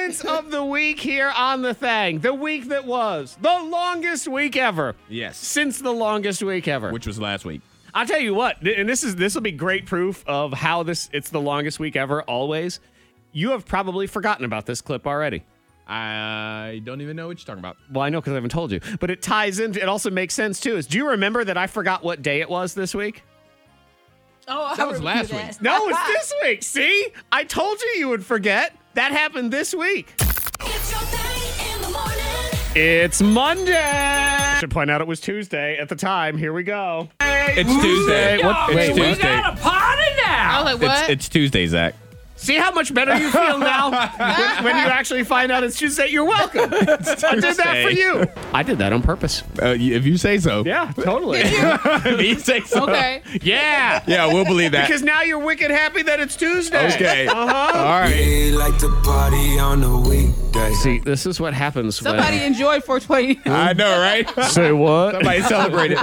moments of the week here on The Thang. The week that was the longest week ever. Yes. Since the longest week ever. Which was last week. I'll tell you what, and this will be great proof of how it's the longest week ever, always. You have probably forgotten about this clip already. I don't even know what you're talking about. Well, I know because I haven't told you. But it ties in. It also makes sense, too. Do you remember that I forgot what day it was this week? Oh, That was last week. No, it's this week. See? I told you would forget. That happened this week. It's your thing in the morning. It's Monday. I should point out it was Tuesday at the time. Here we go. It's Tuesday. Wait, It's Tuesday. got a party now. I was like, what? It's Tuesday, Zach. See how much better you feel now when you actually find out it's Tuesday? You're welcome. I did that for you. I did that on purpose. If you say so. Yeah, totally. If you say so. Okay. Yeah. Yeah, we'll believe that. Because now you're wicked happy that it's Tuesday. Okay. Uh-huh. All right. We like to party on the weekday. See, this is what happens Somebody when... enjoyed 420. I know, right? Say what? Somebody celebrated.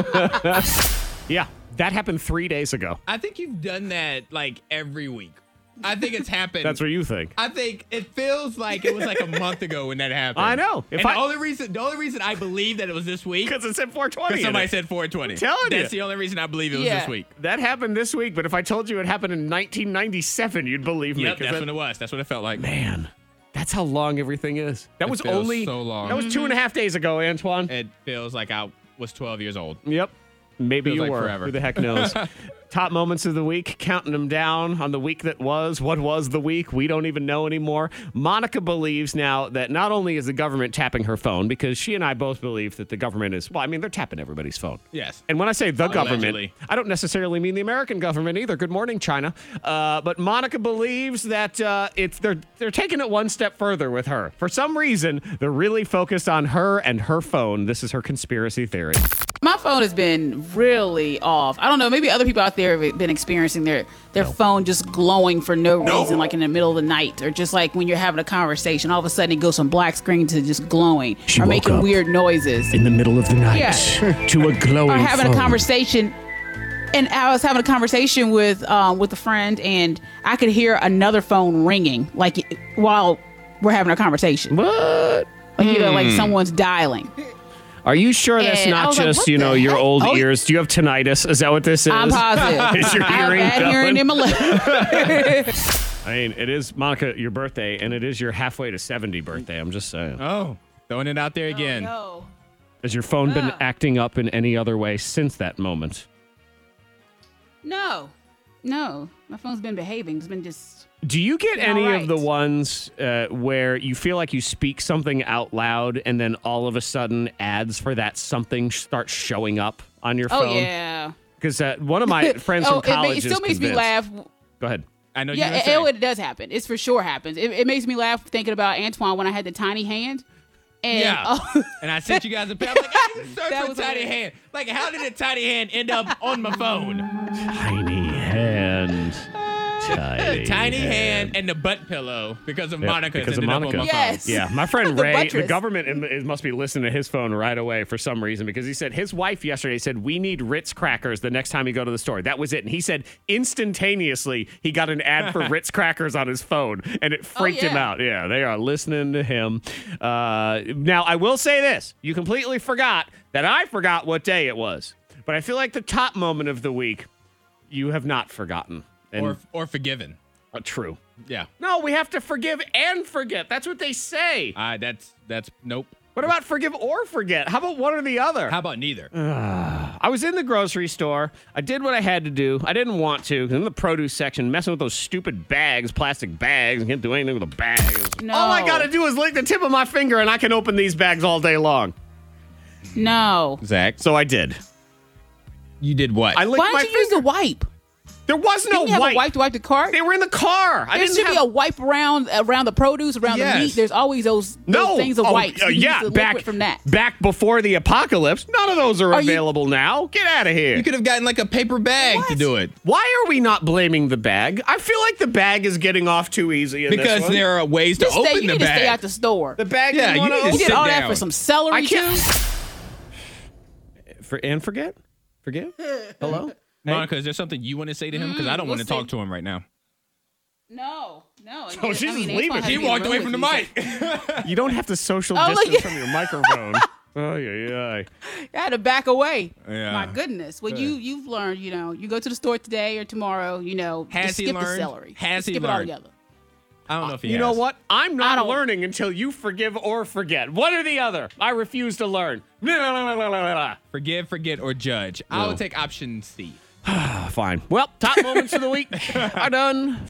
Yeah, that happened 3 days ago. I think you've done that like every week. I think it's happened. That's what you think. I think it feels like it was like a month ago when that happened. I know. The only reason I believe that it was this week Because it said 420. because somebody said 420. telling you. That's the only reason I believe it was this week. That happened this week, but if I told you it happened in 1997, you'd believe me. Yep, 'cause that's when it was. That's what it felt like. Man, that's how long everything is. That It was feels only so long. That was 2.5 days ago, Antoine. It feels like I was 12 years old. Yep. Maybe Feels you like were. forever. Who the heck knows? Top moments of the week, counting them down on the week that was. What was the week? We don't even know anymore. Monica believes now that not only is the government tapping her phone, because she and I both believe that the government is, well, I mean, they're tapping everybody's phone. Yes. And when I say the government, Allegedly. I don't necessarily mean the American government either. Good morning, China. But Monica believes that they're taking it one step further with her. For some reason, they're really focused on her and her phone. This is her conspiracy theory. My phone has been really off. I don't know. Maybe other people out there have been experiencing their phone just glowing for no reason, like in the middle of the night, or just like when you're having a conversation, all of a sudden it goes from black screen to just glowing, She or woke making up weird noises, in the middle of the night Yeah. to a glowing or having phone. a conversation. And I was having a conversation with a friend, and I could hear another phone ringing, like while we're having a conversation. What? Like, like someone's dialing. Are you sure that's And I not was like, just, what your the heck? old Oh, ears? Do you have tinnitus? Is that what this is? I'm positive. Is your I have hearing bad hearing in my left. I mean, it is, Monica, your birthday, and it is your halfway to 70 birthday. I'm just saying. Oh, throwing it out there again. No. Has your phone been Yeah. acting up in any other way since that moment? No. My phone's been behaving. It's been just. Do you get Yeah, any right. of the ones where you feel like you speak something out loud and then all of a sudden ads for that something start showing up on your Oh phone? yeah. Because one of my friends from college it still is makes me convinced. laugh. Go ahead. I know Yeah, you're going to say. it does happen. It's for sure happens. It makes me laugh thinking about Antoine when I had the tiny hand. And Yeah. And I sent you guys a picture. I'm like, I didn't search That for was tiny hilarious. hand. Like, how did a tiny hand end up on my phone? Tiny hand. Tiny hand and the butt pillow because of Monica. because of ended up Monica. on my Yes. phone. Yeah, my friend The Ray, the buttress. government must be listening to his phone right away for some reason because he said his wife yesterday said, we need Ritz crackers the next time you go to the store. That was it. And he said instantaneously he got an ad for Ritz crackers on his phone and it freaked him yeah. out. Yeah, they are listening to him. Now, I will say this. You completely forgot that I forgot what day it was. But I feel like the top moment of the week, you have not forgotten. And, Or forgiven. true. Yeah. No, we have to forgive and forget. That's what they say. That's nope. What about forgive or forget? How about one or the other? How about neither? I was in the grocery store. I did what I had to do. I didn't want to. In the produce section, messing with those stupid bags, plastic bags. I can't do anything with a bag. No. All I got to do is lick the tip of my finger and I can open these bags all day long. No. Zach, So I did. you did what? I licked Why my didn't you use finger. the wipe? There was no Didn't you have wipe. a wipe to wipe the cart? They were in the car. I There didn't should have be a wipe around the produce, around Yes. the meat. There's always those things of wipes. You use yeah, the back liquid from that. back before the apocalypse. None of those are Are you- available now. Get out of here. You could have gotten like a paper bag to What? do it. Why are we not blaming the bag? I feel like the bag is getting off too easy in this Because one. there are ways to You open need the to stay bag. out the store. The bag Yeah, didn't you wanna need to You open. did sit all that down. for some celery I can't- too? And forget? Forgive? Hello? Monica, is there something you want to say to him? Because I don't want to we'll talk see. to him right now. No. No. Oh, she's just leaving. She walked away from the mic. You don't have to social Oh, look distance at- from your microphone. Oh, yeah. I had to back away. Yeah. My goodness. Well, you've learned, you go to the store today or tomorrow, Has just he skip the learned? celery. Has he skip it all learned? together. I don't know if he You has. know what? I'm I not don't- learning until you forgive or forget. One or the other. I refuse to learn. Forgive, forget, or judge. I would take option C. Fine. Well, top moments of the week are done.